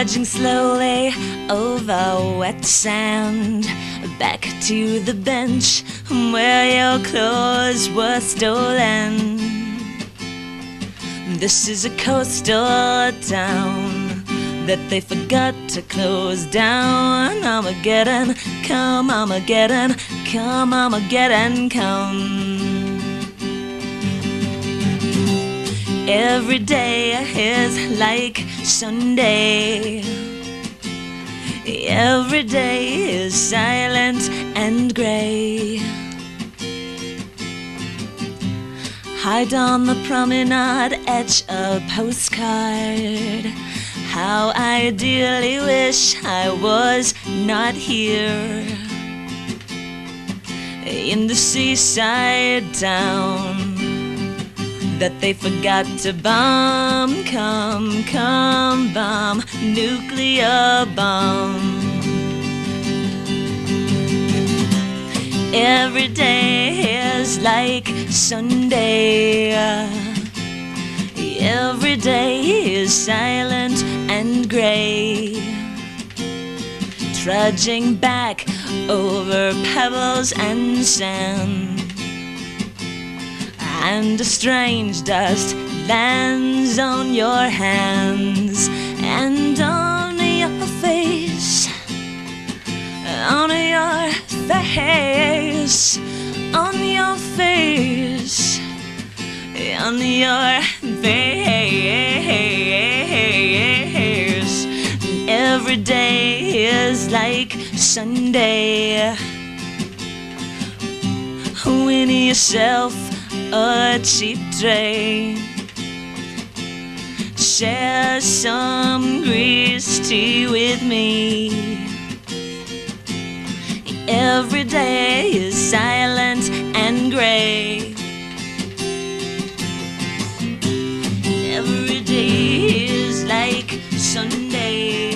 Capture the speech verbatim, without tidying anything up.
trudging slowly over wet sand, back to the bench where your clothes were stolen. This is a coastal town that they forgot to close down. Armageddon, come Armageddon, come Armageddon, come. Every day is like Sunday. Every day is silent and gray. Hide on the promenade, etch a postcard. How I dearly wish I was not here in the seaside town that they forgot to bomb. Come, come, bomb, nuclear bomb. Every day is like Sunday. Every day is silent and gray. Trudging back over pebbles and sand, and a strange dust lands on your hands and on your face, on your face, on your face, on your face. Every day is like Sunday. Win yourself a cheap train, share some greased tea with me. Every day is silent and gray. Every day is like Sunday.